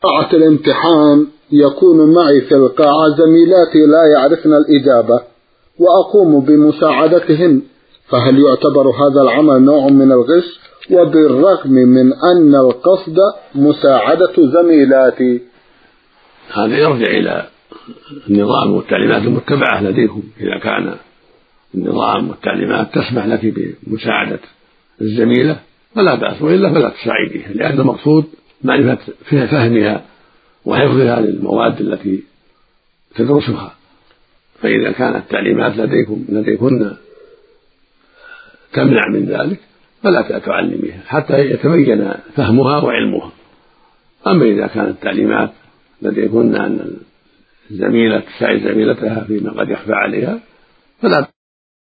قاعة الامتحان يكون معي في القاعة زميلاتي لا يعرفن الإجابة وأقوم بمساعدتهن، فهل يعتبر هذا العمل نوع من الغش وبالرغم من أن القصد مساعدة زميلاتي؟ هذا يرجع إلى النظام والتعليمات المتبعة لديكم. إذا كان النظام والتعليمات تسمح لك بمساعدة الزميلة فلا بأس، وإلا فلا تساعديها، لأن المقصود معرفة فهمها وحفظها للمواد التي تدرسها. فإذا كانت التعليمات لديكن تمنع من ذلك فلا تعلميها حتى يتبين فهمها وعلمها. أما إذا كانت التعليمات لديكن أن الزميلة تساعد زميلتها فيما قد يخفى عليها فلا